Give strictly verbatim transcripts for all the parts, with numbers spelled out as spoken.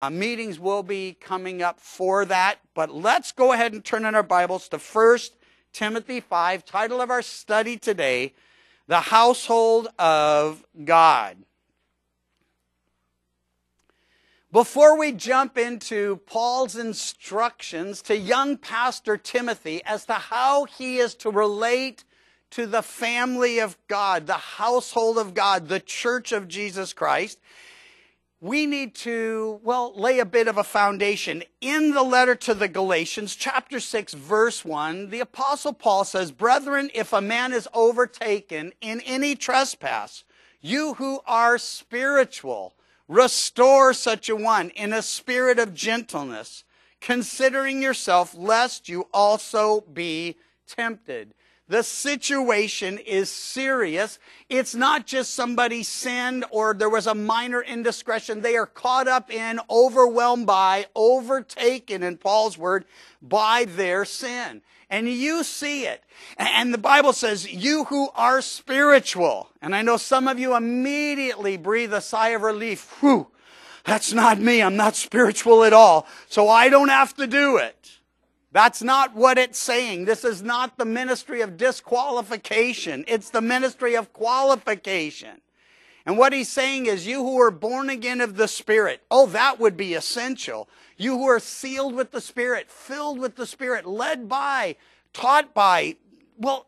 Uh, meetings will be coming up for that. But let's go ahead and turn in our Bibles to First Timothy five. Title of our study today, The Household of God. Before we jump into Paul's instructions to young pastor Timothy as to how he is to relate to the family of God, the household of God, the church of Jesus Christ, we need to, well, lay a bit of a foundation. In the letter to the Galatians, chapter six, verse one, the Apostle Paul says, "Brethren, if a man is overtaken in any trespass, you who are spiritual, restore such a one in a spirit of gentleness, considering yourself, lest you also be tempted." The situation is serious. It's not just somebody sinned or there was a minor indiscretion. They are caught up in, overwhelmed by, overtaken, in Paul's word, by their sin. And you see it. And the Bible says, you who are spiritual. And I know some of you immediately breathe a sigh of relief. Whew, that's not me. I'm not spiritual at all. So I don't have to do it. That's not what it's saying. This is not the ministry of disqualification. It's the ministry of qualification. And what he's saying is, you who are born again of the Spirit, oh, that would be essential. You who are sealed with the Spirit, filled with the Spirit, led by, taught by, well,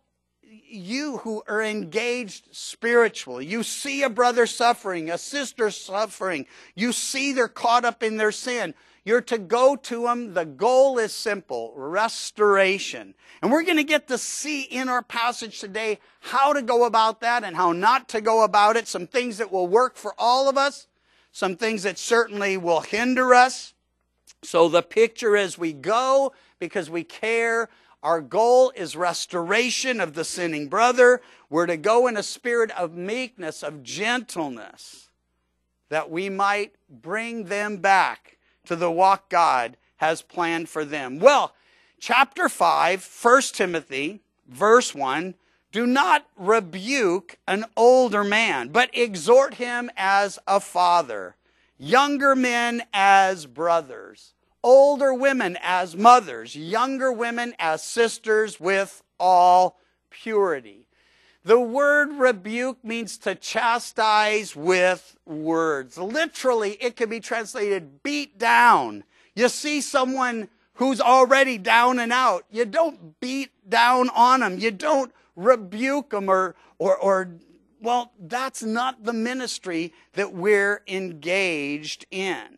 you who are engaged spiritually. You see a brother suffering, a sister suffering. You see they're caught up in their sin. You're to go to them. The goal is simple, restoration. And we're going to get to see in our passage today how to go about that and how not to go about it. Some things that will work for all of us. Some things that certainly will hinder us. So the picture is we go because we care. Our goal is restoration of the sinning brother. We're to go in a spirit of meekness, of gentleness, that we might bring them back to the walk God has planned for them. Well, chapter five, First Timothy, verse one, do not rebuke an older man, but exhort him as a father, younger men as brothers, older women as mothers, younger women as sisters with all purity. The word rebuke means to chastise with words. Literally, it can be translated beat down. You see someone who's already down and out. You don't beat down on them. You don't rebuke them or, or, or, well, that's not the ministry that we're engaged in.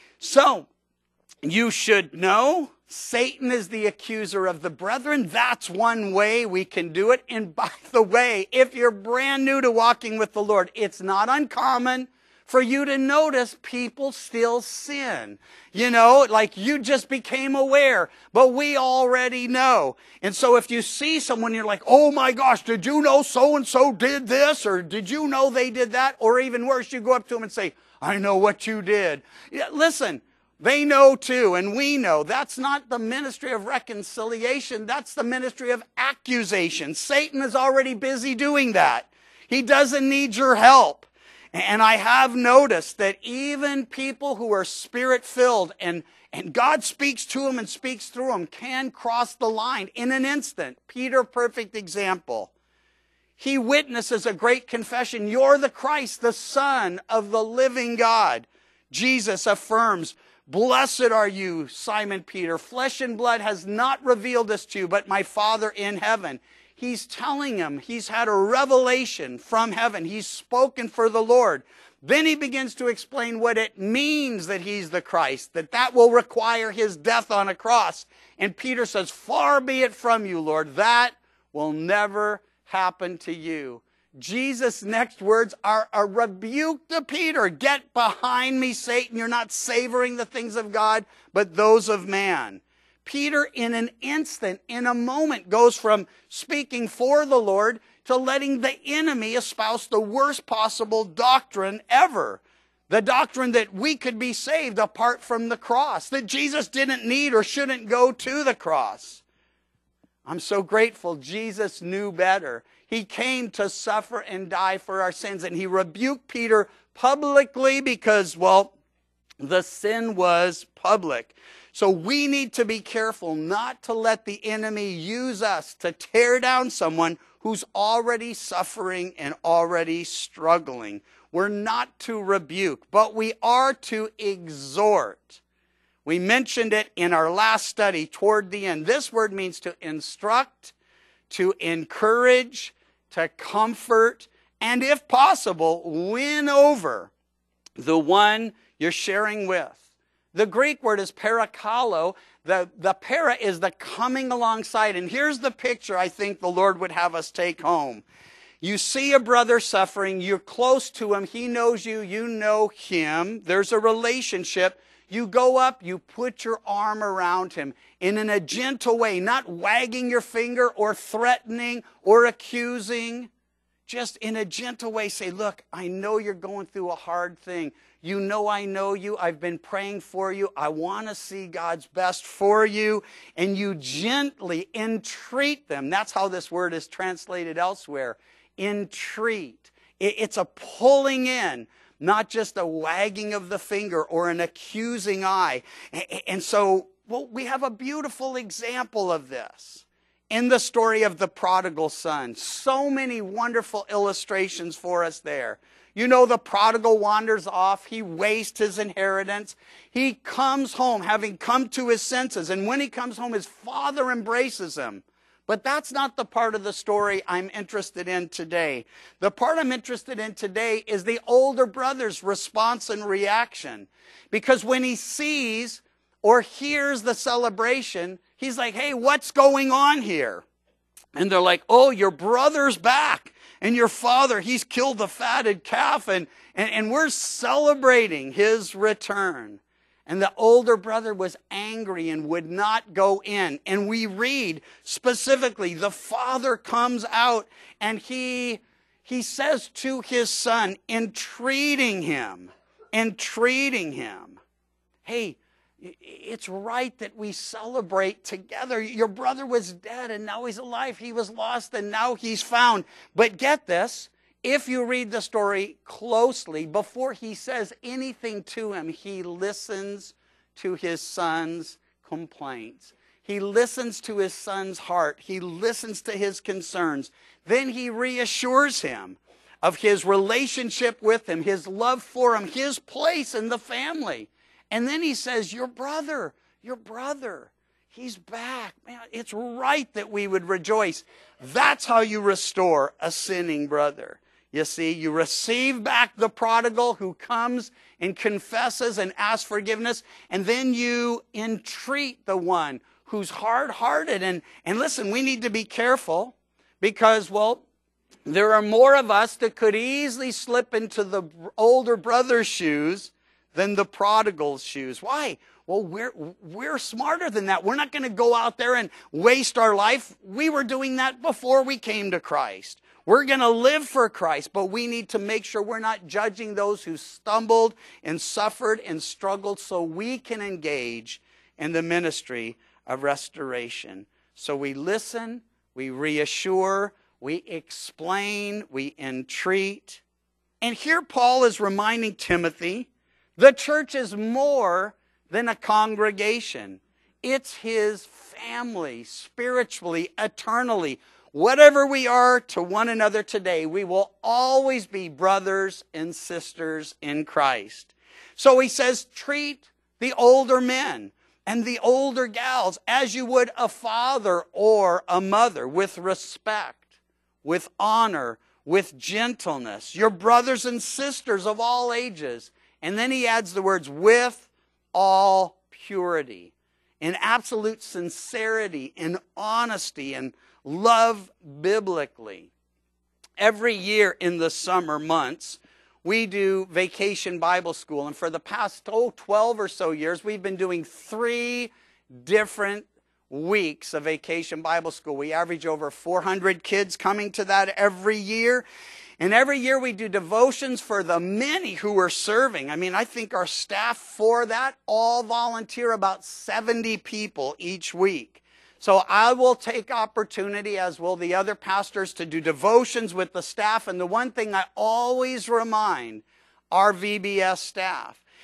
So, you should know Satan is the accuser of the brethren. That's one way we can do it. And by the way, if you're brand new to walking with the Lord, it's not uncommon for you to notice people still sin. You know, like you just became aware, but we already know. And so if you see someone, you're like, oh my gosh, did you know so-and-so did this? Or did you know they did that? Or even worse, you go up to them and say, I know what you did. Yeah, listen. They know too, and we know. That's not the ministry of reconciliation. That's the ministry of accusation. Satan is already busy doing that. He doesn't need your help. And I have noticed that even people who are spirit-filled and, and God speaks to them and speaks through them can cross the line in an instant. Peter, perfect example. He witnesses a great confession. You're the Christ, the Son of the living God. Jesus affirms, blessed are you, Simon Peter. Flesh and blood has not revealed this to you, but my Father in heaven. He's telling him he's had a revelation from heaven. He's spoken for the Lord. Then he begins to explain what it means that he's the Christ, that that will require his death on a cross. And Peter says, far be it from you, Lord. That will never happen to you. Jesus' next words are a rebuke to Peter. Get behind me, Satan. You're not savoring the things of God, but those of man. Peter, in an instant, in a moment, goes from speaking for the Lord to letting the enemy espouse the worst possible doctrine ever. The doctrine that we could be saved apart from the cross, that Jesus didn't need or shouldn't go to the cross. I'm so grateful Jesus knew better. He came to suffer and die for our sins, and he rebuked Peter publicly because, well, The sin was public. So we need to be careful not to let the enemy use us to tear down someone who's already suffering and already struggling. We're not to rebuke, but we are to exhort. We mentioned it in our last study toward the end. This word means to instruct, to encourage, to comfort, and if possible, win over the one you're sharing with. The Greek word is parakalo. The, the para is the coming alongside. And here's the picture I think the Lord would have us take home. You see a brother suffering. You're close to him. He knows you. You know him. There's a relationship. You go up. You put your arm around him in a gentle way, not wagging your finger or threatening or accusing. Just in a gentle way say, look, I know you're going through a hard thing. You know I know you. I've been praying for you. I want to see God's best for you. And you gently entreat them. That's how this word is translated elsewhere. Entreat. It's a pulling in, not just a wagging of the finger or an accusing eye. And so, well, we have a beautiful example of this in the story of the prodigal son. So many wonderful illustrations for us there. You know, the prodigal wanders off. He wastes his inheritance. He comes home having come to his senses. And when he comes home, his father embraces him. But that's not the part of the story I'm interested in today. The part I'm interested in today is the older brother's response and reaction. Because when he sees or hears the celebration, he's like, hey, what's going on here? And they're like, oh, your brother's back. And your father, he's killed the fatted calf. And, and, and we're celebrating his return. And the older brother was angry and would not go in. And we read specifically, the father comes out and he, he says to his son, entreating him, entreating him, hey, it's right that we celebrate together. Your brother was dead and now he's alive. He was lost and now he's found. But get this, if you read the story closely, before he says anything to him, he listens to his son's complaints. He listens to his son's heart. He listens to his concerns. Then he reassures him of his relationship with him, his love for him, his place in the family. And then he says, your brother, your brother, he's back. Man, it's right that we would rejoice. That's how you restore a sinning brother. You see, you receive back the prodigal who comes and confesses and asks forgiveness. And then you entreat the one who's hard-hearted. And, and listen, we need to be careful because, well, there are more of us that could easily slip into the older brother's shoes than the prodigal's shoes. Why? Well, we're, we're smarter than that. We're not going to go out there and waste our life. We were doing that before we came to Christ. We're going to live for Christ, but we need to make sure we're not judging those who stumbled and suffered and struggled so we can engage in the ministry of restoration. So we listen, we reassure, we explain, we entreat. And here Paul is reminding Timothy, the church is more than a congregation. It's his family, spiritually, eternally. Whatever we are to one another today, we will always be brothers and sisters in Christ. So he says, treat the older men and the older gals as you would a father or a mother, with respect, with honor, with gentleness. Your brothers and sisters of all ages. And then he adds the words, with all purity, in absolute sincerity, in honesty, and love biblically. Every year in the summer months, we do Vacation Bible School. And for the past oh, twelve or so years, we've been doing three different weeks of Vacation Bible School. We average over four hundred kids coming to that every year. And every year we do devotions for the many who are serving. I mean, I think our staff for that all volunteer, about seventy people each week. So I will take opportunity, as will the other pastors, to do devotions with the staff. And the one thing I always remind our V B S staff,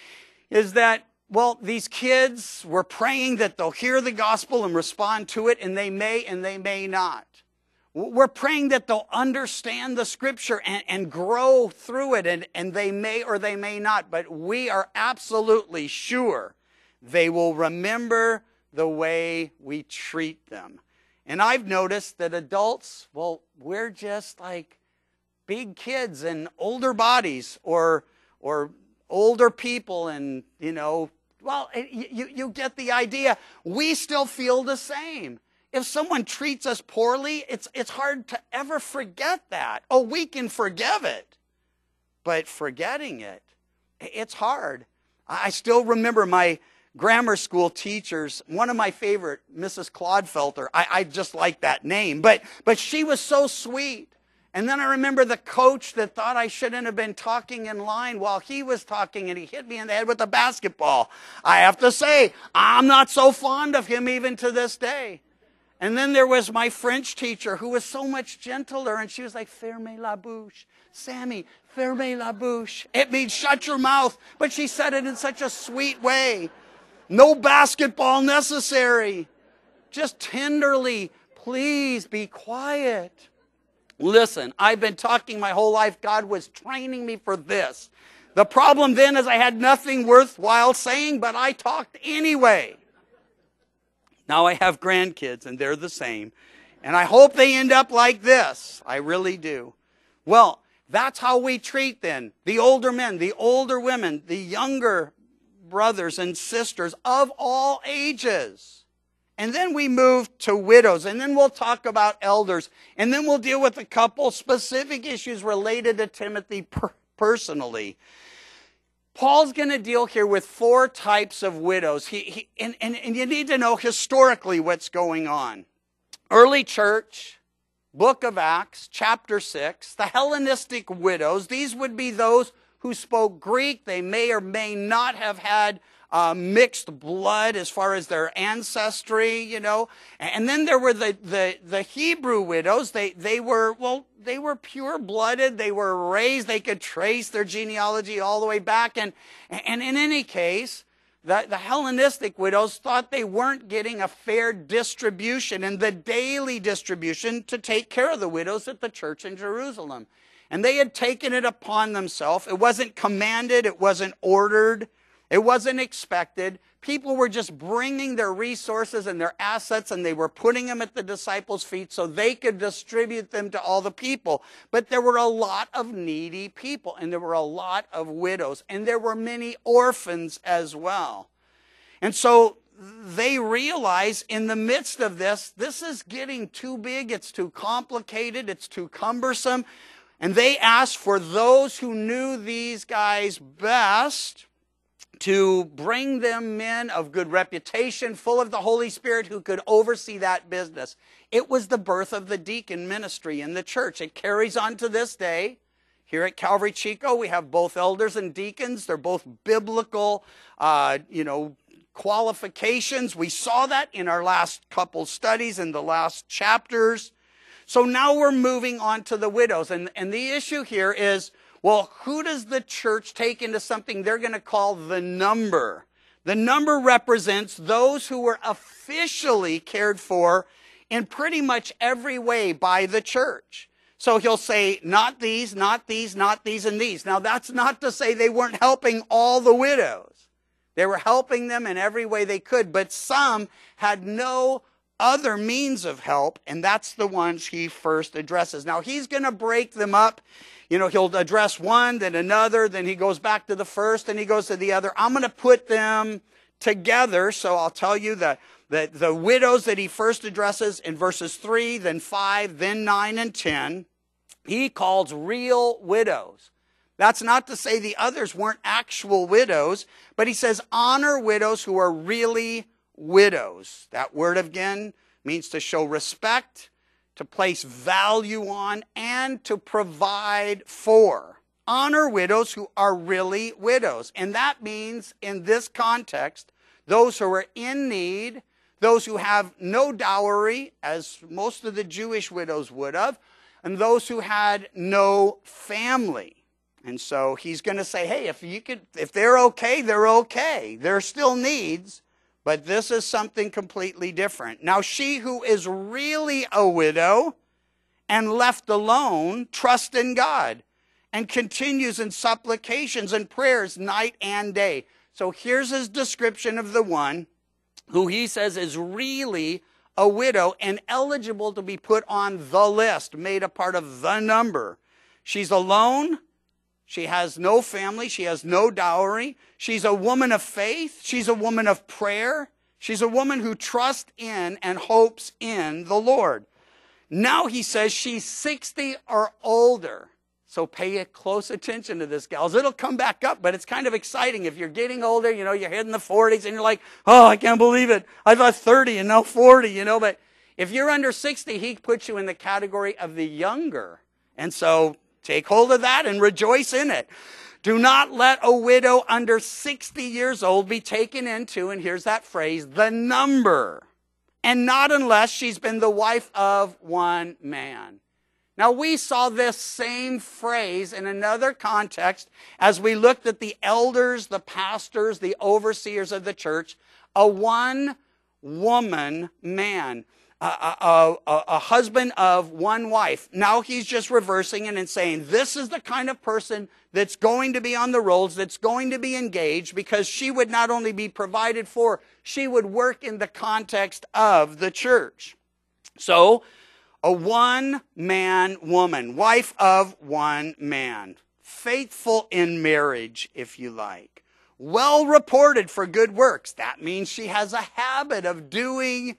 is that, well, these kids, we're praying that they'll hear the gospel and respond to it, and they may and they may not. We're praying that they'll understand the scripture and, and grow through it, and, and they may or they may not, but we are absolutely sure they will remember the way we treat them. And I've noticed that adults, well, we're just like big kids in older bodies, or or older people, and, you know, well, you, you get the idea. We still feel the same. If someone treats us poorly, it's, it's hard to ever forget that. Oh, we can forgive it. But forgetting it, it's hard. I still remember my grammar school teachers, one of my favorite, Missus Clodfelter. I, I just like that name. But, but she was so sweet. And then I remember the coach that thought I shouldn't have been talking in line while he was talking, and he hit me in the head with a basketball. I have to say, I'm not so fond of him even to this day. And then there was my French teacher who was so much gentler, and she was like, fermez la bouche. Sammy, fermez la bouche. It means shut your mouth. But she said it in such a sweet way. No basketball necessary. Just tenderly, please be quiet. Listen, I've been talking my whole life. God was training me for this. The problem then is I had nothing worthwhile saying, but I talked anyway. Now I have grandkids, and they're the same. And I hope they end up like this. I really do. Well, that's how we treat then the older men, the older women, the younger brothers and sisters of all ages. And then we move to widows, and then we'll talk about elders, and then we'll deal with a couple specific issues related to Timothy per- personally. Paul's going to deal here with four types of widows. He, he, and, and, and you need to know historically what's going on. Early church, book of Acts, chapter six, the Hellenistic widows. These would be those who spoke Greek. They may or may not have had uh, mixed blood as far as their ancestry, you know. And then there were the, the, the Hebrew widows. They, they were, well, they were pure-blooded. They were raised. They could trace their genealogy all the way back. And, and in any case, the, the Hellenistic widows thought they weren't getting a fair distribution and the daily distribution to take care of the widows at the church in Jerusalem. And they had taken it upon themselves. It wasn't commanded. It wasn't ordered. It wasn't expected. People were just bringing their resources and their assets, and they were putting them at the disciples' feet so they could distribute them to all the people. But there were a lot of needy people, and there were a lot of widows, and there were many orphans as well. And so they realize in the midst of this, this is getting too big, it's too complicated, it's too cumbersome. And they asked for those who knew these guys best to bring them men of good reputation, full of the Holy Spirit, who could oversee that business. It was the birth of the deacon ministry in the church. It carries on to this day. Here at Calvary Chico, we have both elders and deacons. They're both biblical, uh, you know, qualifications. We saw that in our last couple studies in the last chapters. So now we're moving on to the widows. And, and the issue here is, well, who does the church take into something they're going to call the number? The number represents those who were officially cared for in pretty much every way by the church. So he'll say, not these, not these, not these, and these. Now, that's not to say they weren't helping all the widows. They were helping them in every way they could, but some had no other means of help, and that's the ones he first addresses. Now, he's going to break them up. You know, he'll address one, then another, then he goes back to the first, and he goes to the other. I'm going to put them together, so I'll tell you that the, the widows that he first addresses in verses three, then five, then nine, and ten, he calls real widows. That's not to say the others weren't actual widows, but he says honor widows who are really widows. That word again means to show respect, to place value on, and to provide for. Honor widows who are really widows. And that means, in this context, those who are in need, those who have no dowry, as most of the Jewish widows would have, and those who had no family. And so he's going to say, hey, if you could, if they're okay, they're okay. There are still needs, but this is something completely different. Now, she who is really a widow and left alone trusts in God and continues in supplications and prayers night and day. So here's his description of the one who he says is really a widow and eligible to be put on the list, made a part of the number. She's alone. She has no family. She has no dowry. She's a woman of faith. She's a woman of prayer. She's a woman who trusts in and hopes in the Lord. Now he says she's sixty or older. So pay close attention to this, gals. It'll come back up, but it's kind of exciting. If you're getting older, you know, you're hitting the forties and you're like, oh, I can't believe it. I thought thirty and now forty, you know. But if you're under sixty, he puts you in the category of the younger. And so take hold of that and rejoice in it. Do not let a widow under sixty years old be taken into, and here's that phrase, the number. And not unless she's been the wife of one man. Now, we saw this same phrase in another context as we looked at the elders, the pastors, the overseers of the church, a one-woman man, a, a, a, a husband of one wife. Now he's just reversing it and saying, this is the kind of person that's going to be on the rolls, that's going to be engaged, because she would not only be provided for, she would work in the context of the church. So, a one-man woman, wife of one man, faithful in marriage, if you like, well reported for good works. That means she has a habit of doing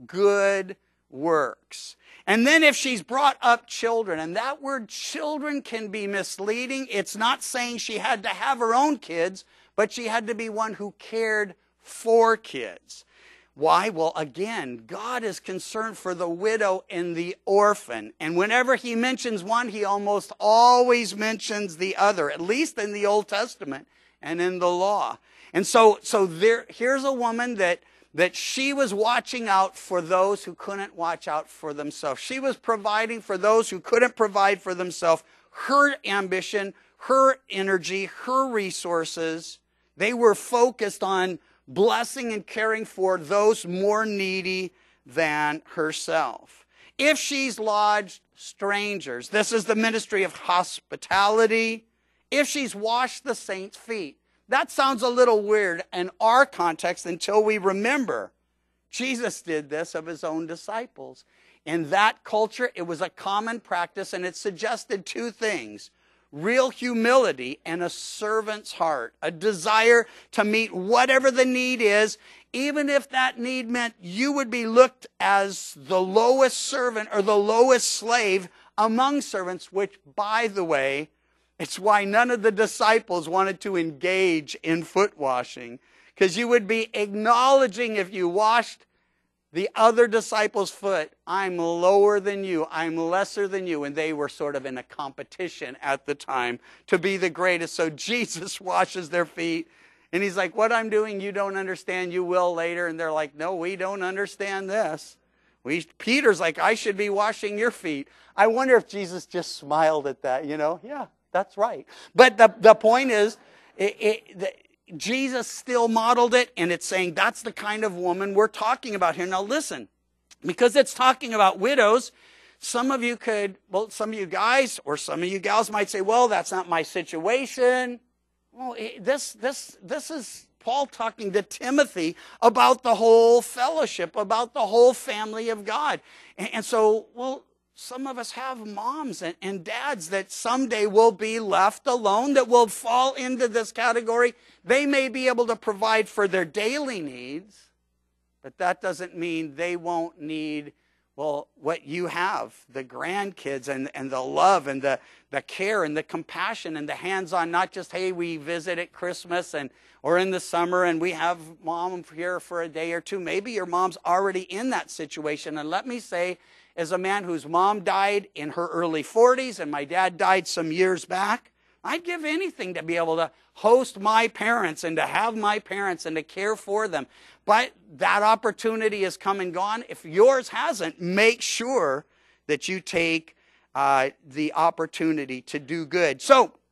good works. And then if she's brought up children, and that word children can be misleading. It's not saying she had to have her own kids, but she had to be one who cared for kids. Why? Well, again, God is concerned for the widow and the orphan. And whenever he mentions one, he almost always mentions the other, at least in the Old Testament and in the law. And so, so there, here's a woman that, that she was watching out for those who couldn't watch out for themselves. She was providing for those who couldn't provide for themselves. Her ambition, her energy, her resources, they were focused on blessing and caring for those more needy than herself. If she's lodged strangers, this is the ministry of hospitality. If she's washed the saints' feet, that sounds a little weird in our context until we remember Jesus did this of his own disciples. In that culture, it was a common practice, and it suggested two things: real humility and a servant's heart, a desire to meet whatever the need is, even if that need meant you would be looked as the lowest servant or the lowest slave among servants, which, by the way, it's why none of the disciples wanted to engage in foot washing, because you would be acknowledging, if you washed the other disciples' foot, I'm lower than you, I'm lesser than you. And they were sort of in a competition at the time to be the greatest. So Jesus washes their feet. And he's like, what I'm doing, you don't understand, you will later. And they're like, no, we don't understand this. We, Peter's like, I should be washing your feet. I wonder if Jesus just smiled at that, you know? Yeah, that's right. But the, the point is, it, it, the, Jesus still modeled it, and it's saying that's the kind of woman we're talking about here. Now listen, because it's talking about widows, some of you could, well, some of you guys or some of you gals might say, well, that's not my situation. Well, this, this, this is Paul talking to Timothy about the whole fellowship, about the whole family of God. And, and so, well, some of us have moms and, and dads that someday will be left alone, that will fall into this category. They may be able to provide for their daily needs, but that doesn't mean they won't need, well, what you have, the grandkids and, and the love and the, the care and the compassion and the hands-on, not just, hey, we visit at Christmas and or in the summer and we have mom here for a day or two. Maybe your mom's already in that situation. And let me say, as a man whose mom died in her early forties and my dad died some years back, I'd give anything to be able to host my parents and to have my parents and to care for them. But that opportunity has come and gone. If yours hasn't, make sure that you take uh, the opportunity to do good. So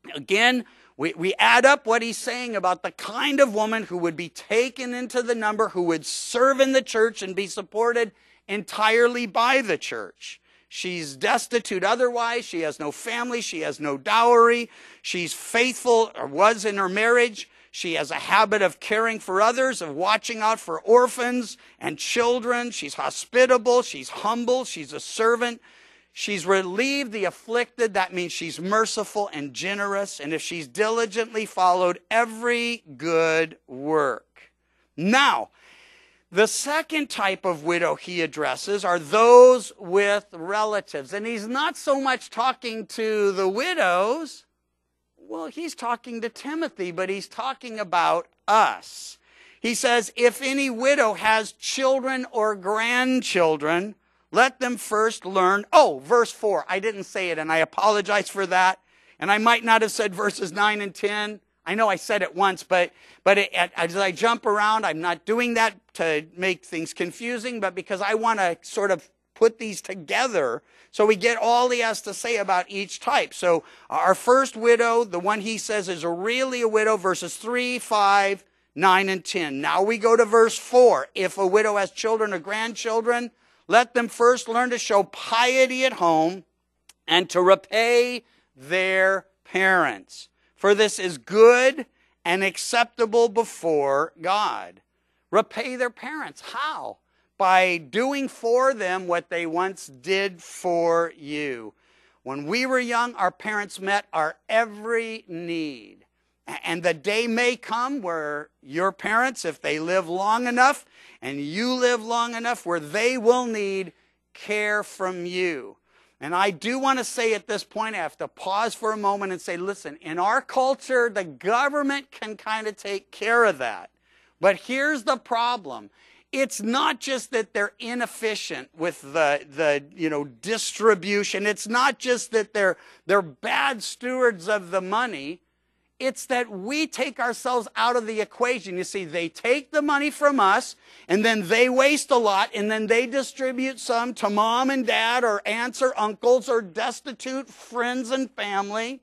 Again, we, we add up what he's saying about the kind of woman who would be taken into the number, who would serve in the church and be supported entirely by the church. She's destitute otherwise. She has no family. She has no dowry. She's faithful, or was in her marriage. She has a habit of caring for others, of watching out for orphans and children. She's hospitable. She's humble. She's a servant. She's relieved the afflicted. That means she's merciful and generous. And if she's diligently followed every good work. Now, the second type of widow he addresses are those with relatives. And he's not so much talking to the widows. Well, he's talking to Timothy, but he's talking about us. He says, if any widow has children or grandchildren, let them first learn. Oh, verse four. I didn't say it, and I apologize for that. And I might not have said verses nine and ten. I know I said it once, but, but it, as I jump around, I'm not doing that to make things confusing, but because I want to sort of put these together so we get all he has to say about each type. So our first widow, the one he says is really a widow, verses three, five, nine, and ten. Now we go to verse four. If a widow has children or grandchildren, let them first learn to show piety at home and to repay their parents. For this is good and acceptable before God. Repay their parents. How? By doing for them what they once did for you. When we were young, our parents met our every need. And the day may come where your parents, if they live long enough, and you live long enough, where they will need care from you. And I do want to say at this point, I have to pause for a moment and say, listen, in our culture, the government can kind of take care of that. But here's the problem. It's not just that they're inefficient with the, the you know, distribution. It's not just that they're, they're bad stewards of the money. It's that we take ourselves out of the equation. You see, they take the money from us, and then they waste a lot, and then they distribute some to mom and dad or aunts or uncles or destitute friends and family.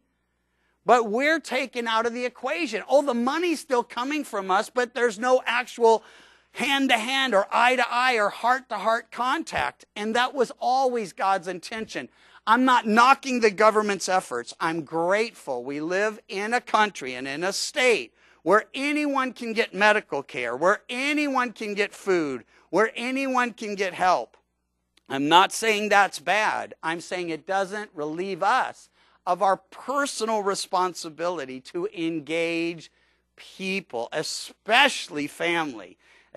But we're taken out of the equation. Oh, the money's still coming from us, but there's no actual hand-to-hand or eye-to-eye or heart-to-heart contact. And that was always God's intention. I'm not knocking the government's efforts. I'm grateful. We live in a country and in a state where anyone can get medical care, where anyone can get food, where anyone can get help. I'm not saying that's bad. I'm saying it doesn't relieve us of our personal responsibility to engage people, especially family,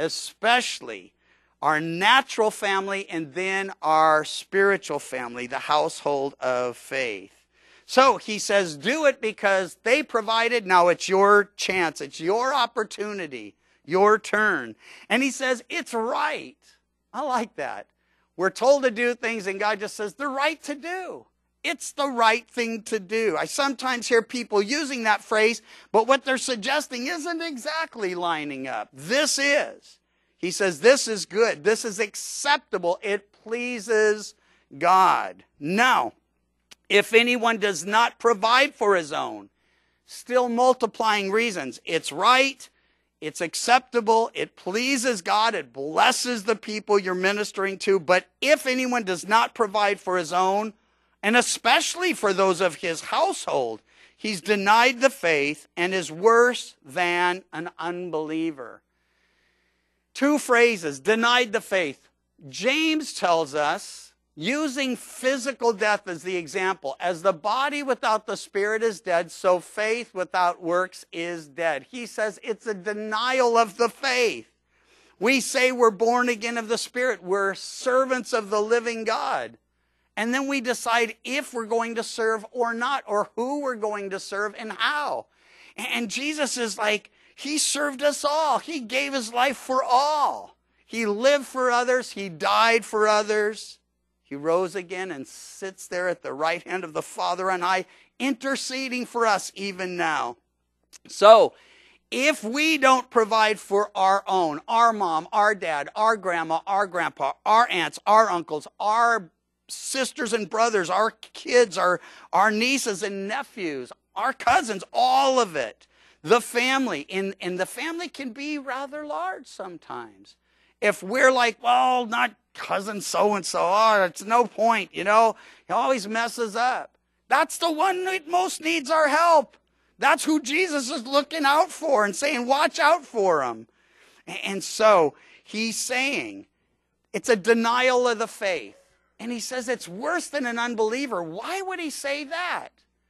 especially our natural family, and then our spiritual family, the household of faith. So he says, do it because they provided. Now it's your chance. It's your opportunity, your turn. And he says, it's right. I like that. We're told to do things, and God just says, they're right to do. It's the right thing to do. I sometimes hear people using that phrase, but what they're suggesting isn't exactly lining up. This is. He says, this is good. This is acceptable. It pleases God. Now, if anyone does not provide for his own, still multiplying reasons. It's right. It's acceptable. It pleases God. It blesses the people you're ministering to. But if anyone does not provide for his own, and especially for those of his household, he's denied the faith and is worse than an unbeliever. Two phrases, denied the faith. James tells us, using physical death as the example, as the body without the spirit is dead, so faith without works is dead. He says it's a denial of the faith. We say we're born again of the Spirit. We're servants of the living God. And then we decide if we're going to serve or not, or who we're going to serve and how. And Jesus is like, he served us all. He gave his life for all. He lived for others. He died for others. He rose again and sits there at the right hand of the Father on high, interceding for us even now. So, if we don't provide for our own, our mom, our dad, our grandma, our grandpa, our aunts, our uncles, our sisters and brothers, our kids, our, our nieces and nephews, our cousins, all of it. The family, and, and the family can be rather large sometimes. If we're like, well, not cousin so-and-so, oh, it's no point, you know. He always messes up. That's the one that most needs our help. That's who Jesus is looking out for and saying, watch out for him. And so he's saying it's a denial of the faith. And he says it's worse than an unbeliever. Why would he say that?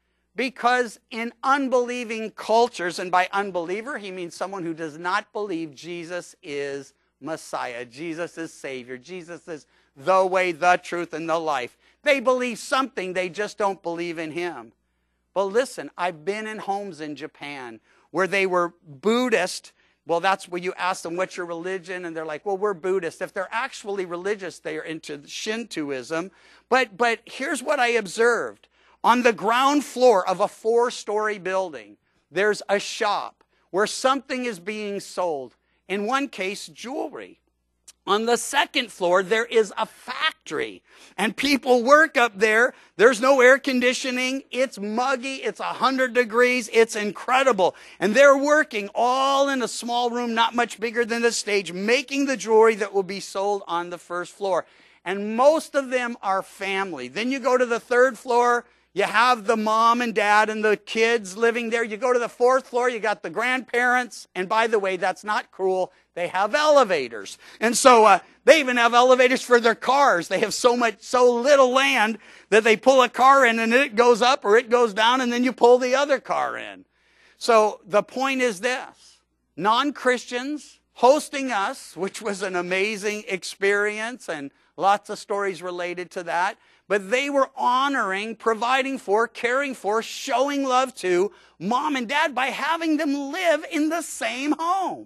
Because in unbelieving cultures, and by unbeliever, he means someone who does not believe Jesus is Messiah, Jesus is Savior, Jesus is the way, the truth, and the life. They believe something, they just don't believe in him. But listen, I've been in homes in Japan where they were Buddhist. Well, that's where you ask them, what's your religion? And they're like, well, we're Buddhist. If they're actually religious, they are into Shintoism. But, but here's what I observed. On the ground floor of a four-story building, there's a shop where something is being sold. In one case, jewelry. On the second floor, there is a factory, and people work up there. There's no air conditioning. It's muggy. It's one hundred degrees. It's incredible. And they're working all in a small room, not much bigger than the stage, making the jewelry that will be sold on the first floor. And most of them are family. Then you go to the third floor. You have the mom and dad and the kids living there. You go to the fourth floor, you got the grandparents. And by the way, that's not cruel. They have elevators. And so uh, they even have elevators for their cars. They have so much, so little land that they pull a car in and it goes up or it goes down and then you pull the other car in. So the point is this. Non-Christians hosting us, which was an amazing experience and lots of stories related to that. But they were honoring, providing for, caring for, showing love to mom and dad by having them live in the same home.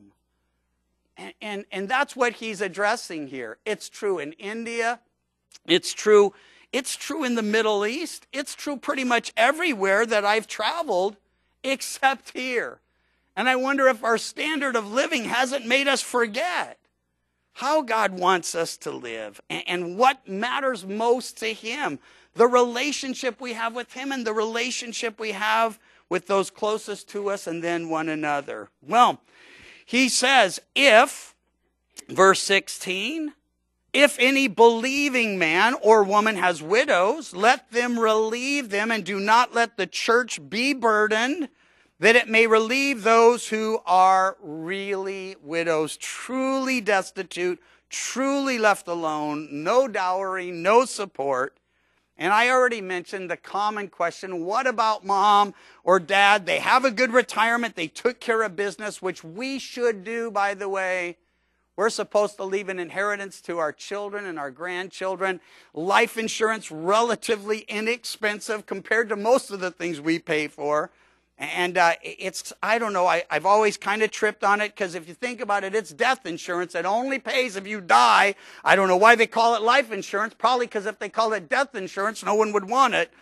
And, and, and that's what he's addressing here. It's true in India. It's true, it's true in the Middle East. It's true pretty much everywhere that I've traveled except here. And I wonder if our standard of living hasn't made us forget how God wants us to live and what matters most to him. The relationship we have with him and the relationship we have with those closest to us and then one another. Well, he says, if, verse sixteen, if any believing man or woman has widows, let them relieve them and do not let the church be burdened, that it may relieve those who are really widows, truly destitute, truly left alone, no dowry, no support. And I already mentioned the common question, what about mom or dad? They have a good retirement. They took care of business, which we should do, by the way. We're supposed to leave an inheritance to our children and our grandchildren. Life insurance, relatively inexpensive compared to most of the things we pay for. And uh, it's, I don't know, I, I've always kind of tripped on it because if you think about it, it's death insurance. It only pays if you die. I don't know why they call it life insurance. Probably because if they called it death insurance, no one would want it.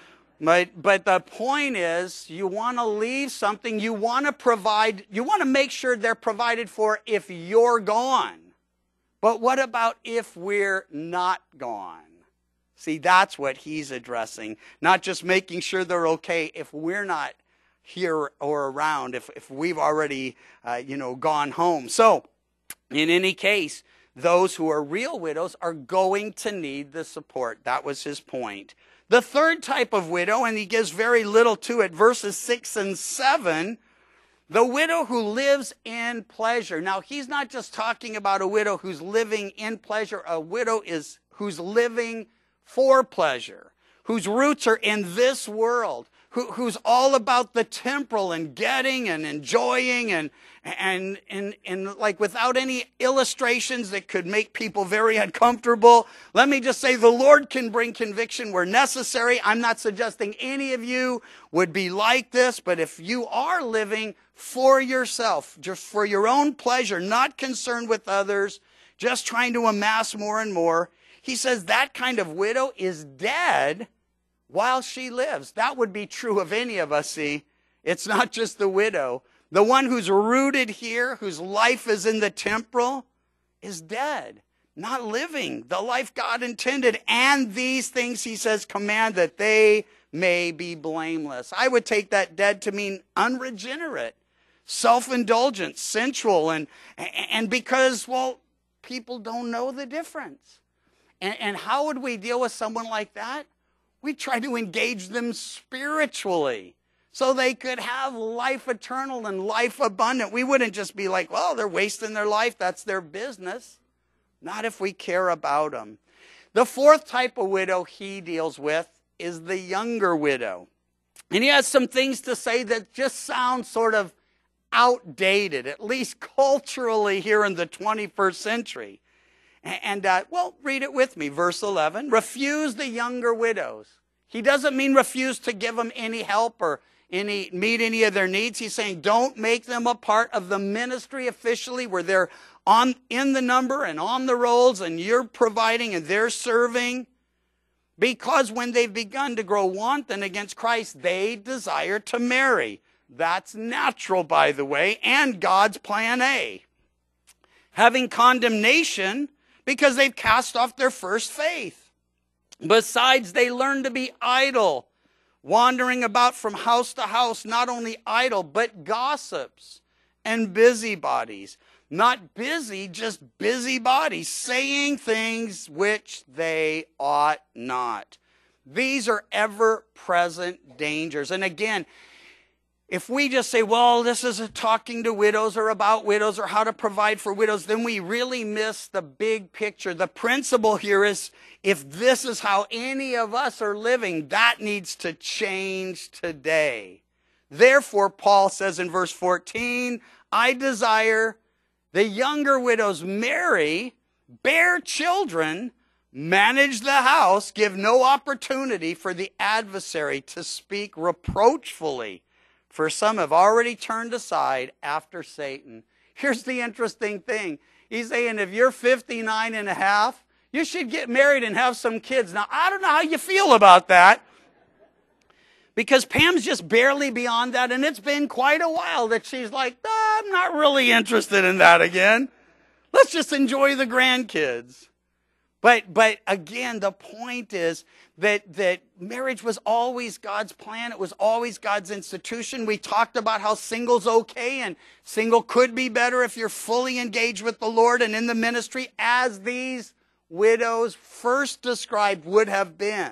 But, but the point is, you want to leave something, you want to provide, you want to make sure they're provided for if you're gone. But what about if we're not gone? See, that's what he's addressing. Not just making sure they're okay if we're not here or around, if, if we've already, uh, you know, gone home. So, in any case, those who are real widows are going to need the support. That was his point. The third type of widow, and he gives very little to it, verses six and seven, the widow who lives in pleasure. Now, he's not just talking about a widow who's living in pleasure. A widow is who's living for pleasure, whose roots are in this world, who, who's all about the temporal and getting and enjoying and, and, and, and like without any illustrations that could make people very uncomfortable. Let me just say the Lord can bring conviction where necessary. I'm not suggesting any of you would be like this, but if you are living for yourself, just for your own pleasure, not concerned with others, just trying to amass more and more, he says that kind of widow is dead while she lives. That would be true of any of us, see. It's not just the widow. The one who's rooted here, whose life is in the temporal, is dead, not living the life God intended. And these things, he says, command that they may be blameless. I would take that dead to mean unregenerate, self-indulgent, sensual, and, and because, well, people don't know the difference. And, and how would we deal with someone like that? We try to engage them spiritually so they could have life eternal and life abundant. We wouldn't just be like, well, they're wasting their life. That's their business. Not if we care about them. The fourth type of widow he deals with is the younger widow. And he has some things to say that just sound sort of outdated, at least culturally here in the twenty-first century. And, uh, well, read it with me. Verse eleven, refuse the younger widows. He doesn't mean refuse to give them any help or any meet any of their needs. He's saying don't make them a part of the ministry officially where they're on in the number and on the rolls and you're providing and they're serving. Because when they've begun to grow wanton against Christ, they desire to marry. That's natural, by the way, and God's plan A. Having condemnation because they've cast off their first faith. Besides, they learn to be idle, wandering about from house to house, not only idle, but gossips and busybodies. Not busy, just busybodies, saying things which they ought not. These are ever-present dangers. And again, if we just say, well, this is talking to widows or about widows or how to provide for widows, then we really miss the big picture. The principle here is if this is how any of us are living, that needs to change today. Therefore, Paul says in verse fourteen, I desire the younger widows marry, bear children, manage the house, give no opportunity for the adversary to speak reproachfully. For some have already turned aside after Satan. Here's the interesting thing. He's saying if you're fifty-nine and a half, you should get married and have some kids. Now, I don't know how you feel about that. Because Pam's just barely beyond that, and it's been quite a while that she's like, oh, I'm not really interested in that again. Let's just enjoy the grandkids. But but again, the point is that, that marriage was always God's plan. It was always God's institution. We talked about how single's okay, and single could be better if you're fully engaged with the Lord and in the ministry, as these widows first described would have been.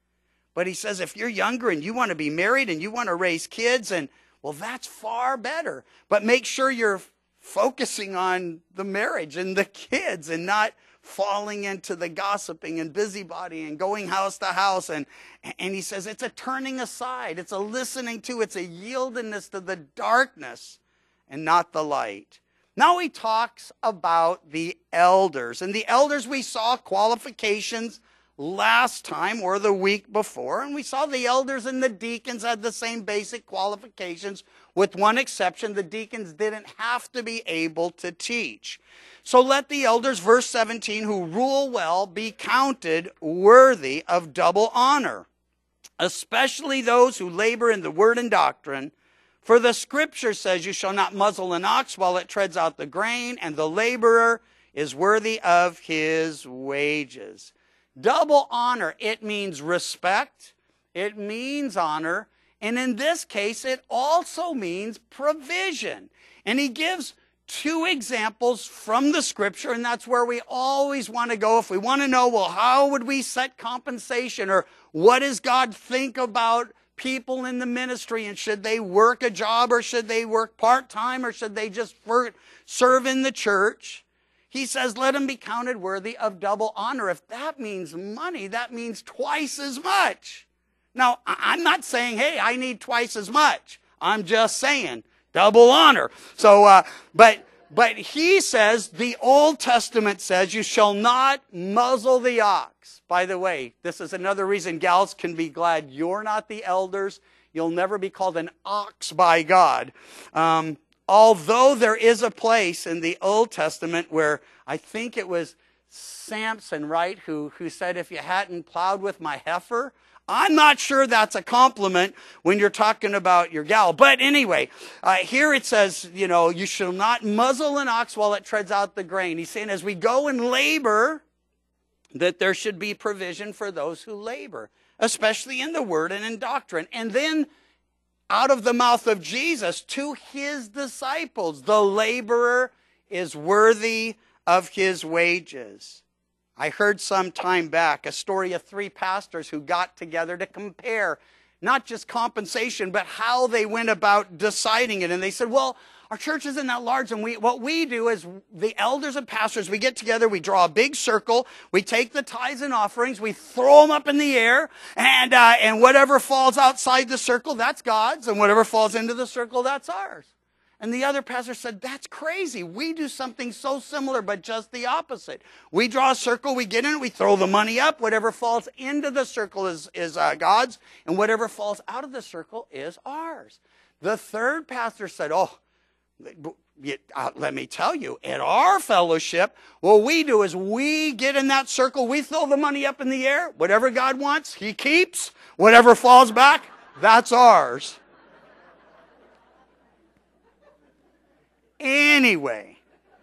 But he says if you're younger and you want to be married and you want to raise kids, and well, that's far better. But make sure you're focusing on the marriage and the kids and not falling into the gossiping and busybody and going house to house. And, and he says it's a turning aside. It's a listening to. It's a yieldedness to the darkness and not the light. Now he talks about the elders. And the elders, we saw qualifications last time or the week before, and we saw the elders and the deacons had the same basic qualifications, with one exception. The deacons didn't have to be able to teach. So let the elders, verse seventeen, who rule well, be counted worthy of double honor, especially those who labor in the word and doctrine. For the scripture says, you shall not muzzle an ox while it treads out the grain, and the laborer is worthy of his wages. Double honor, it means respect, it means honor, and in this case, it also means provision. And he gives two examples from the scripture, and that's where we always want to go if we want to know, well, how would we set compensation, or what does God think about people in the ministry, and should they work a job, or should they work part-time, or should they just serve in the church? He says, let them be counted worthy of double honor. If that means money, that means twice as much. Now, I'm not saying, hey, I need twice as much. I'm just saying double honor. So, uh, but, but he says, the Old Testament says, you shall not muzzle the ox. By the way, this is another reason gals can be glad you're not the elders. You'll never be called an ox by God. Um, Although there is a place in the Old Testament where I think it was Samson, right, who, who said, if you hadn't plowed with my heifer, I'm not sure that's a compliment when you're talking about your gal. But anyway, uh, here it says, you know, you shall not muzzle an ox while it treads out the grain. He's saying as we go and labor, that there should be provision for those who labor. especially in the word and in doctrine. And then out of the mouth of Jesus to his disciples, the laborer is worthy of his wages. I heard some time back a story of three pastors who got together to compare not just compensation, but how they went about deciding it. And they said, well, our church isn't that large, and we, what we do is the elders and pastors, we get together, we draw a big circle, we take the tithes and offerings, we throw them up in the air, and uh, and whatever falls outside the circle, that's God's, and whatever falls into the circle, that's ours. And the other pastor said, that's crazy. We do something so similar, but just the opposite. We draw a circle, we get in it, we throw the money up. Whatever falls into the circle is, is uh, God's, and whatever falls out of the circle is ours. The third pastor said, oh, uh, let me tell you, at our fellowship, what we do is we get in that circle, we throw the money up in the air. Whatever God wants, he keeps. Whatever falls back, that's ours. Anyway,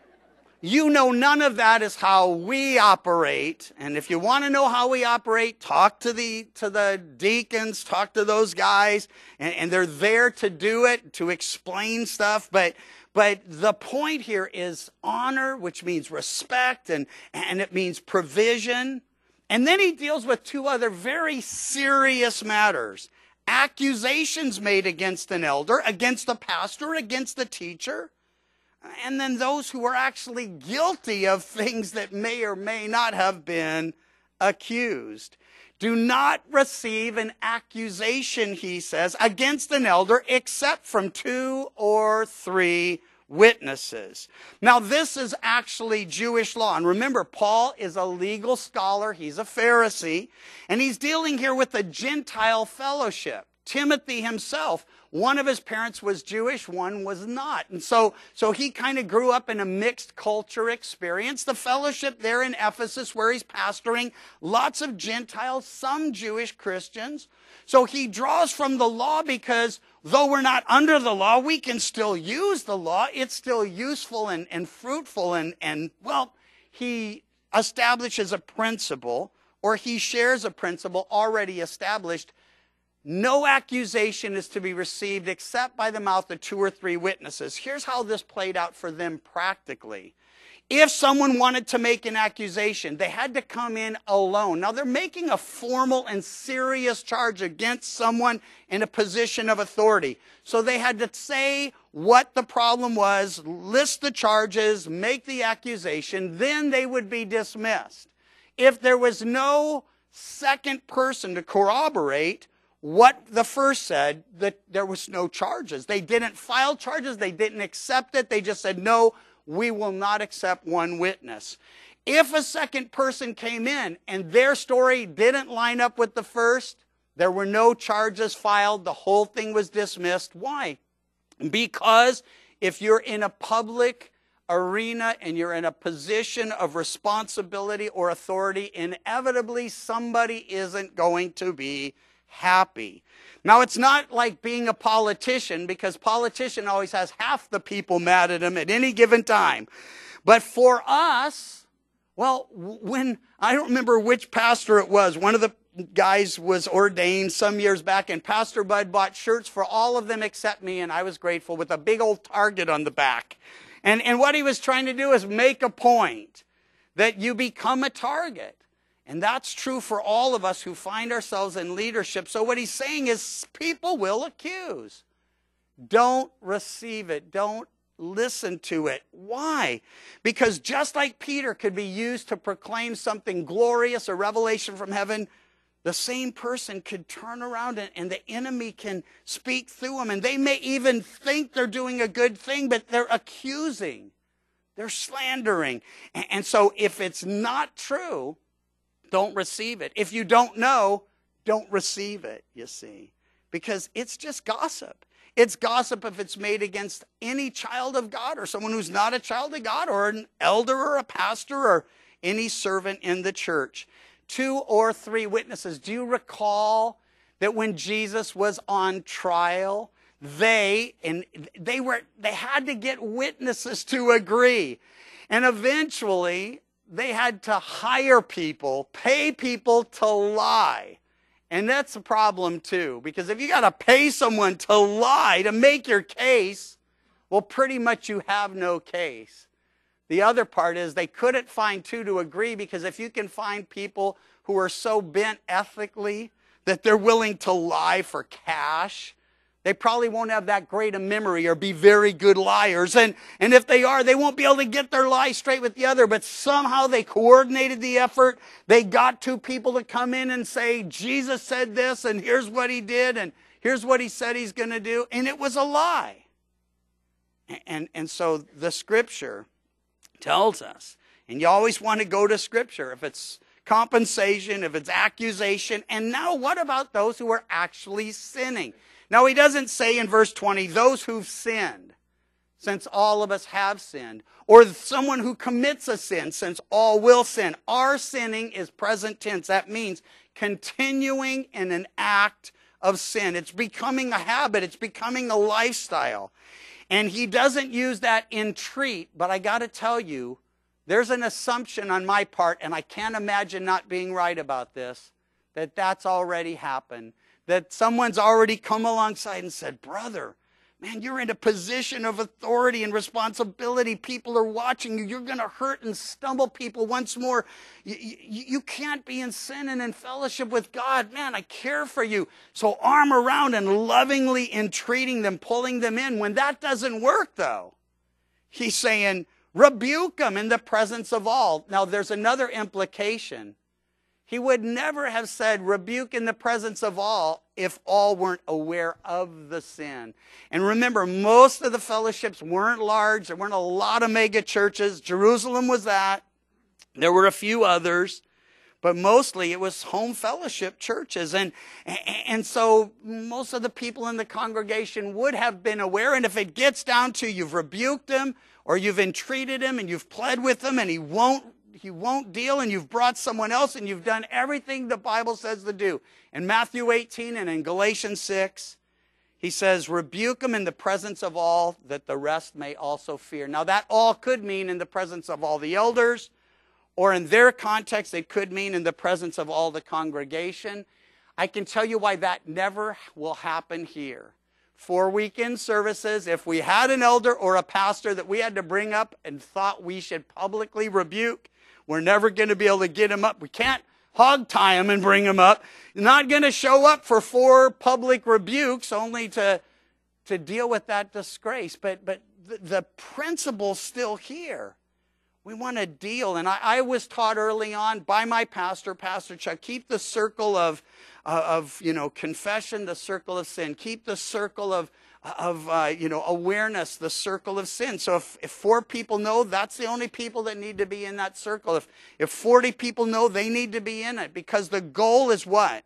you know none of that is how we operate. And if you want to know how we operate, talk to the to the deacons, talk to those guys, and, and they're there to do it, to explain stuff. But but the point here is honor, which means respect, and, and it means provision. And then he deals with two other very serious matters. Accusations made against an elder, against the pastor, against the teacher. And then those who are actually guilty of things that may or may not have been accused. Do not receive an accusation, he says, against an elder except from two or three witnesses. Now, this is actually Jewish law. And remember, Paul is a legal scholar. He's a Pharisee. And he's dealing here with the Gentile fellowship. Timothy himself, one of his parents was Jewish, one was not. And so, so he kind of grew up in a mixed culture experience. The fellowship there in Ephesus where he's pastoring, lots of Gentiles, some Jewish Christians. So he draws from the law because though we're not under the law, we can still use the law. It's still useful and, and fruitful. And, and, well, he establishes a principle, or he shares a principle already established. No accusation is to be received except by the mouth of two or three witnesses. Here's how this played out for them practically. If someone wanted to make an accusation, they had to come in alone. Now, they're making a formal and serious charge against someone in a position of authority. So they had to say what the problem was, list the charges, make the accusation, then they would be dismissed. If there was no second person to corroborate what the first said, that there was no charges. They didn't file charges. They didn't accept it. They just said, no, we will not accept one witness. If a second person came in and their story didn't line up with the first, there were no charges filed. The whole thing was dismissed. Why? Because if you're in a public arena and you're in a position of responsibility or authority, inevitably somebody isn't going to be happy. Now, it's not like being a politician, because politician always has half the people mad at him at any given time. But for us, well, when, I don't remember which pastor it was, one of the guys was ordained some years back, and Pastor Bud bought shirts for all of them except me, and I was grateful, with a big old target on the back. And, and what he was trying to do is make a point that you become a target. And that's true for all of us who find ourselves in leadership. So what he's saying is people will accuse. Don't receive it. Don't listen to it. Why? Because just like Peter could be used to proclaim something glorious, a revelation from heaven, the same person could turn around and, and the enemy can speak through them. And they may even think they're doing a good thing, but they're accusing. They're slandering. And, and so if it's not true, don't receive it. If you don't know, don't receive it, you see. Because it's just gossip. It's gossip if it's made against any child of God, or someone who's not a child of God, or an elder or a pastor or any servant in the church. Two or three witnesses. Do you recall that when Jesus was on trial, they and they were they had to get witnesses to agree. And eventually they had to hire people, pay people to lie. And that's a problem too, because if you got to pay someone to lie to make your case, well, pretty much you have no case. The other part is they couldn't find two to agree, because if you can find people who are so bent ethically that they're willing to lie for cash, they probably won't have that great a memory or be very good liars. And, and if they are, they won't be able to get their lie straight with the other. But somehow they coordinated the effort. They got two people to come in and say, Jesus said this, and here's what he did, and here's what he said he's going to do. And it was a lie. And, and so the Scripture tells us, and you always want to go to Scripture if it's compensation, if it's accusation. And now what about those who are actually sinning? Now, he doesn't say in verse twenty, those who've sinned, since all of us have sinned, or someone who commits a sin, since all will sin. Our sinning is present tense. That means continuing in an act of sin. It's becoming a habit. It's becoming a lifestyle. And he doesn't use that entreat, but I got to tell you, there's an assumption on my part, and I can't imagine not being right about this, that that's already happened. That someone's already come alongside and said, brother, man, you're in a position of authority and responsibility. People are watching you. You're going to hurt and stumble people once more. You, you, you can't be in sin and in fellowship with God. Man, I care for you. So arm around and lovingly entreating them, pulling them in. When that doesn't work, though, he's saying, rebuke them in the presence of all. Now, there's another implication. He would never have said rebuke in the presence of all if all weren't aware of the sin. And remember, most of the fellowships weren't large. There weren't a lot of mega churches. Jerusalem was that. There were a few others. But mostly it was home fellowship churches. And, and so most of the people in the congregation would have been aware. And if it gets down to you've rebuked him or you've entreated him and you've pled with him and he won't He won't deal, and you've brought someone else, and you've done everything the Bible says to do. In Matthew eighteen and in Galatians six, he says, rebuke them in the presence of all, that the rest may also fear. Now, that all could mean in the presence of all the elders, or in their context, it could mean in the presence of all the congregation. I can tell you why that never will happen here. Four weekend services, if we had an elder or a pastor that we had to bring up and thought we should publicly rebuke, we're never going to be able to get him up. We can't hog tie him and bring him up. You're not going to show up for four public rebukes only to, to deal with that disgrace. But, but the, the principle's still here. We want to deal. And I, I was taught early on by my pastor, Pastor Chuck, keep the circle of, uh, of you know, confession, the circle of sin. Keep the circle of, of uh, you know, awareness, the circle of sin. So if, if four people know, that's the only people that need to be in that circle. If, if forty people know, they need to be in it. Because the goal is what?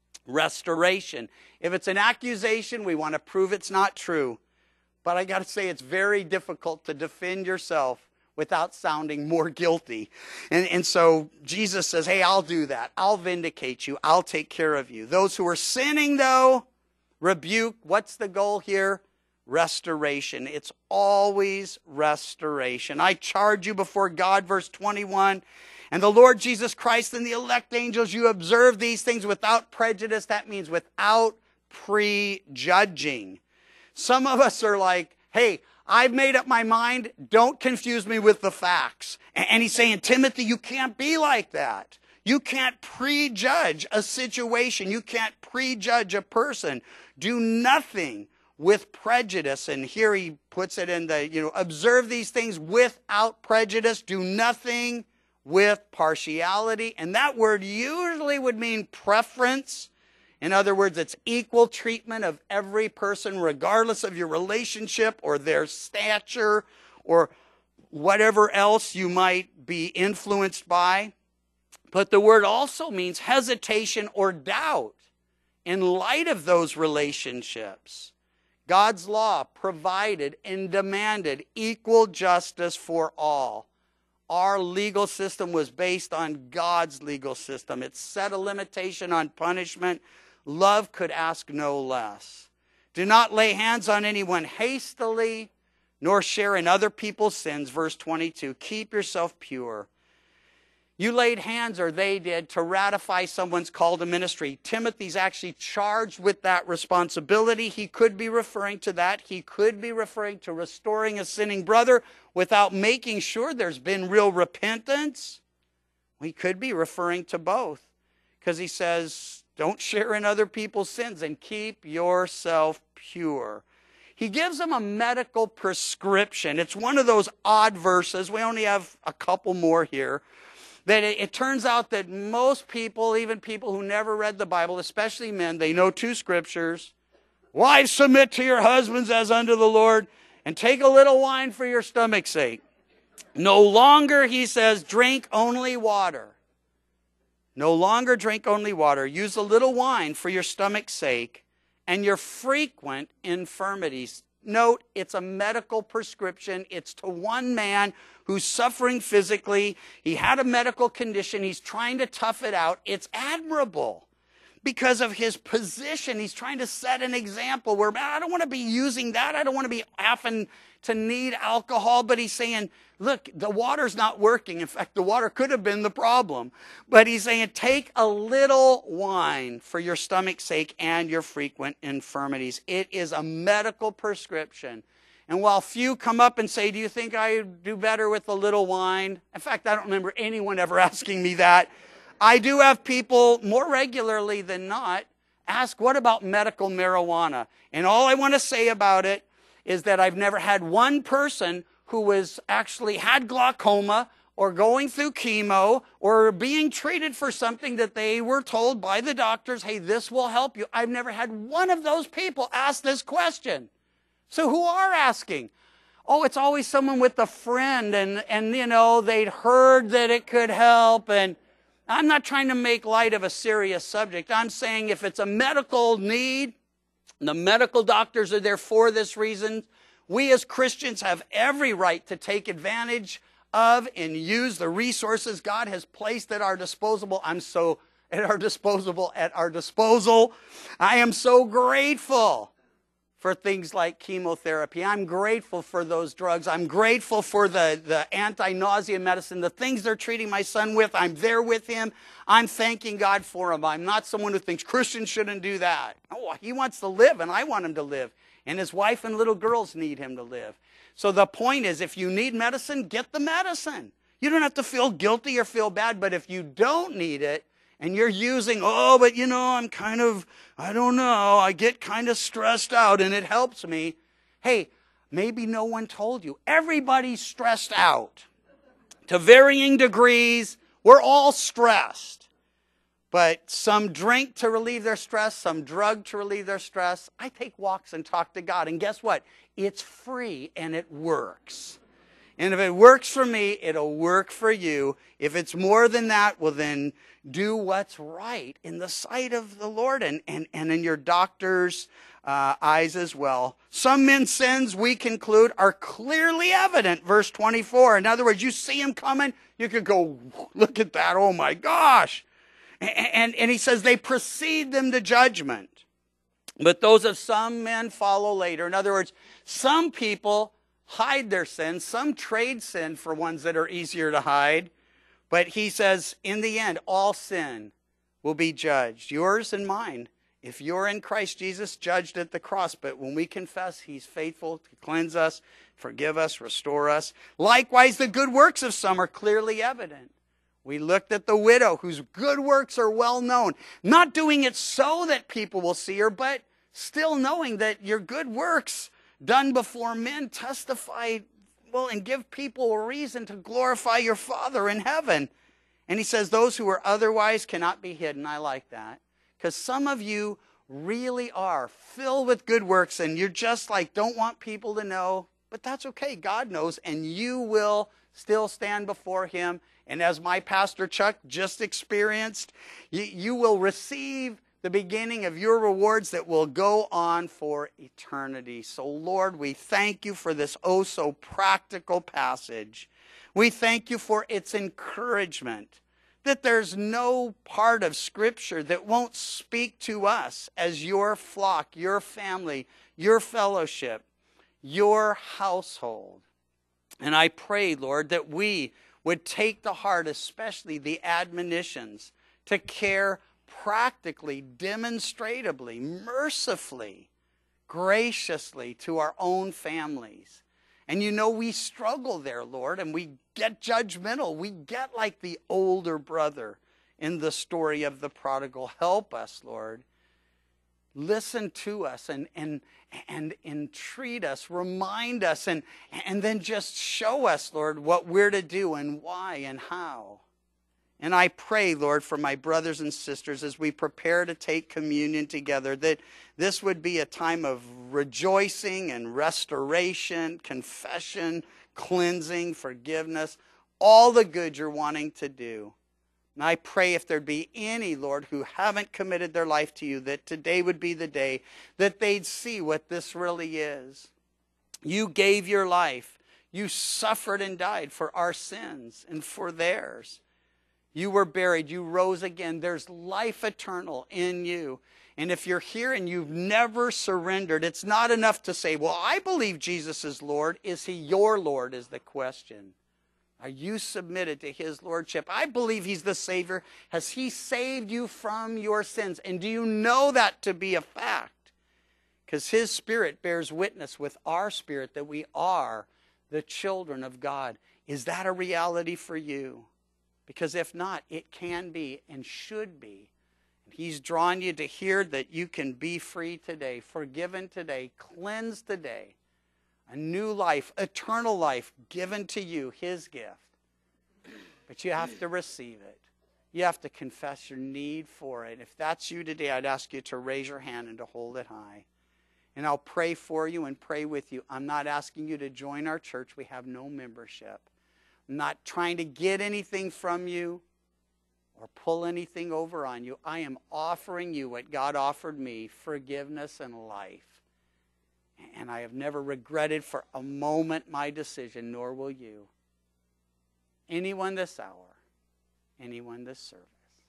Restoration. If it's an accusation, we want to prove it's not true. But I got to say, it's very difficult to defend yourself without sounding more guilty. And, and so Jesus says, hey, I'll do that. I'll vindicate you. I'll take care of you. Those who are sinning, though, rebuke. What's the goal here? Restoration. It's always restoration. I charge you before God, verse twenty-one, and the Lord Jesus Christ and the elect angels, you observe these things without prejudice. That means without prejudging. Some of us are like, hey, I've made up my mind. Don't confuse me with the facts. And he's saying, Timothy, you can't be like that. You can't prejudge a situation. You can't prejudge a person. Do nothing with prejudice. And here he puts it in the, you know, observe these things without prejudice. Do nothing with partiality. And that word usually would mean preference. In other words, it's equal treatment of every person, regardless of your relationship or their stature or whatever else you might be influenced by. But the word also means hesitation or doubt in light of those relationships. God's law provided and demanded equal justice for all. Our legal system was based on God's legal system. It set a limitation on punishment. Love could ask no less. Do not lay hands on anyone hastily, nor share in other people's sins. Verse twenty-two, keep yourself pure. You laid hands, or they did, to ratify someone's call to ministry. Timothy's actually charged with that responsibility. He could be referring to that. He could be referring to restoring a sinning brother without making sure there's been real repentance. He could be referring to both, because he says, don't share in other people's sins and keep yourself pure. He gives them a medical prescription. It's one of those odd verses. We only have a couple more here. That it, it turns out that most people, even people who never read the Bible, especially men, they know two scriptures. Wives, submit to your husbands as unto the Lord, and take a little wine for your stomach's sake. No longer, he says, drink only water. No longer drink only water. Use a little wine for your stomach's sake and your frequent infirmities. Note, it's a medical prescription. It's to one man who's suffering physically. He had a medical condition. He's trying to tough it out. It's admirable because of his position. He's trying to set an example where, man, I don't want to be using that. I don't want to be having to need alcohol. But he's saying, look, the water's not working. In fact, the water could have been the problem. But he's saying, take a little wine for your stomach's sake and your frequent infirmities. It is a medical prescription. And while few come up and say, do you think I do better with a little wine? In fact, I don't remember anyone ever asking me that. I do have people more regularly than not ask, what about medical marijuana? And all I want to say about it is that I've never had one person who was actually had glaucoma or going through chemo or being treated for something that they were told by the doctors, hey, this will help you. I've never had one of those people ask this question. So who are asking? Oh, it's always someone with a friend, and, and you know, they'd heard that it could help. And I'm not trying to make light of a serious subject. I'm saying if it's a medical need, the medical doctors are there for this reason. We as Christians have every right to take advantage of and use the resources God has placed at our disposal. I'm so at our disposal, at our disposal. I am so grateful for things like chemotherapy. I'm grateful for those drugs. I'm grateful for the, the anti-nausea medicine, the things they're treating my son with. I'm there with him. I'm thanking God for him. I'm not someone who thinks Christians shouldn't do that. Oh, he wants to live, and I want him to live. And his wife and little girls need him to live. So the point is, if you need medicine, get the medicine. You don't have to feel guilty or feel bad, but if you don't need it, and you're using, oh, but you know, I'm kind of, I don't know, I get kind of stressed out and it helps me. Hey, maybe no one told you. Everybody's stressed out to varying degrees. We're all stressed. But some drink to relieve their stress, some drug to relieve their stress. I take walks and talk to God. And guess what? It's free and it works. And if it works for me, it'll work for you. If it's more than that, well then do what's right in the sight of the Lord and, and, and in your doctor's uh, eyes as well. Some men's sins, we conclude, are clearly evident. Verse twenty-four. In other words, you see him coming, you could go, look at that, oh my gosh. And, and, and he says they precede them to judgment. But those of some men follow later. In other words, some people hide their sins. Some trade sin for ones that are easier to hide. But he says, in the end, all sin will be judged. Yours and mine. If you're in Christ Jesus, judged at the cross. But when we confess, he's faithful to cleanse us, forgive us, restore us. Likewise, the good works of some are clearly evident. We looked at the widow whose good works are well known. Not doing it so that people will see her, but still knowing that your good works done before men testify, well, and give people a reason to glorify your Father in heaven. And he says those who are otherwise cannot be hidden. I like that. Because some of you really are filled with good works and you're just like, don't want people to know. But that's okay. God knows. And you will still stand before him. And as my pastor Chuck just experienced, you, you will receive the beginning of your rewards that will go on for eternity. So Lord, we thank you for this oh so practical passage. We thank you for its encouragement, that there's no part of Scripture that won't speak to us as your flock, your family, your fellowship, your household. And I pray, Lord, that we would take to heart, especially the admonitions, to care practically, demonstratively, mercifully, graciously to our own families. And you know, we struggle there, Lord, and we get judgmental. We get like the older brother in the story of the prodigal. Help us, Lord. Listen to us and, and, and entreat us, remind us, and, and then just show us, Lord, what we're to do and why and how. And I pray, Lord, for my brothers and sisters as we prepare to take communion together, that this would be a time of rejoicing and restoration, confession, cleansing, forgiveness, all the good you're wanting to do. And I pray if there'd be any, Lord, who haven't committed their life to you, that today would be the day that they'd see what this really is. You gave your life. You suffered and died for our sins and for theirs. You were buried. You rose again. There's life eternal in you. And if you're here and you've never surrendered, it's not enough to say, well, I believe Jesus is Lord. Is he your Lord is the question. Are you submitted to his lordship? I believe he's the Savior. Has he saved you from your sins? And do you know that to be a fact? Because his Spirit bears witness with our spirit that we are the children of God. Is that a reality for you? Because if not, it can be and should be. And he's drawn you to hear that you can be free today, forgiven today, cleansed today. A new life, eternal life given to you, his gift. But you have to receive it. You have to confess your need for it. If that's you today, I'd ask you to raise your hand and to hold it high. And I'll pray for you and pray with you. I'm not asking you to join our church. We have no membership. I'm not trying to get anything from you or pull anything over on you. I am offering you what God offered me, forgiveness and life. And I have never regretted for a moment my decision, nor will you. Anyone this hour, anyone this service.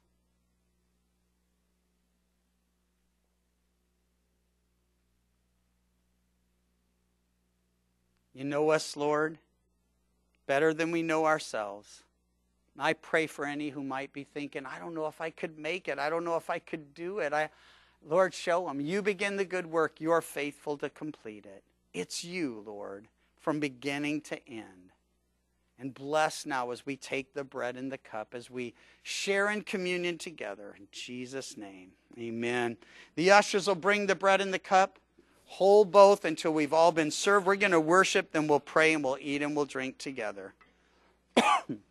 You know us, Lord, better than we know ourselves. I pray for any who might be thinking, I don't know if I could make it. I don't know if I could do it. I, Lord, show them. You begin the good work. You're faithful to complete it. It's you, Lord, from beginning to end. And bless now as we take the bread and the cup, as we share in communion together. In Jesus' name, amen. The ushers will bring the bread and the cup. Hold both until we've all been served. We're going to worship, then we'll pray and we'll eat and we'll drink together.